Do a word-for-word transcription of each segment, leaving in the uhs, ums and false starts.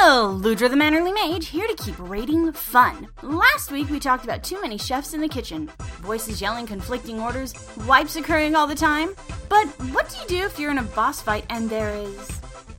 Hello, Ludra the Mannerly Mage, here to keep raiding fun. Last week we talked about too many chefs in the kitchen, voices yelling conflicting orders, wipes occurring all the time. But what do you do if you're in a boss fight and there is...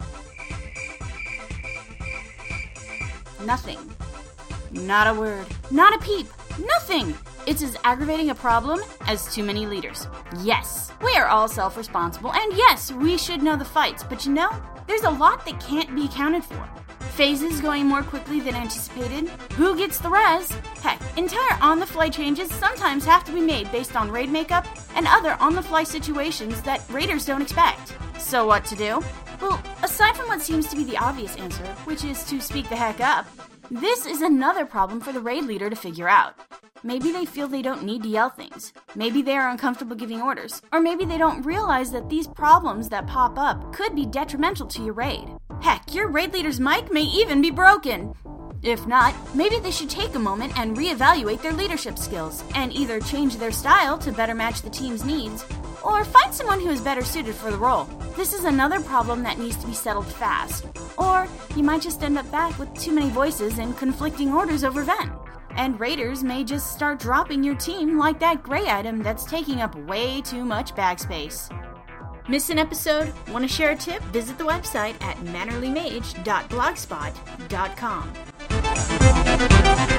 nothing? Not a word. Not a peep. Nothing! It's as aggravating a problem as too many leaders. Yes, we are all self-responsible, and yes, we should know the fights, but you know, there's a lot that can't be accounted for. Phases going more quickly than anticipated, who gets the res? Heck, entire on-the-fly changes sometimes have to be made based on raid makeup and other on-the-fly situations that raiders don't expect. So what to do? Well, aside from what seems to be the obvious answer, which is to speak the heck up, this is another problem for the raid leader to figure out. Maybe they feel they don't need to yell things. Maybe they are uncomfortable giving orders. Or maybe they don't realize that these problems that pop up could be detrimental to your raid. Heck, your raid leader's mic may even be broken. If not, maybe they should take a moment and reevaluate their leadership skills and either change their style to better match the team's needs, or find someone who is better suited for the role. This is another problem that needs to be settled fast. Or you might just end up back with too many voices and conflicting orders over Ven. And raiders may just start dropping your team like that gray item that's taking up way too much bag space. Miss an episode? Want to share a tip? Visit the website at mannerlymage dot blogspot dot com.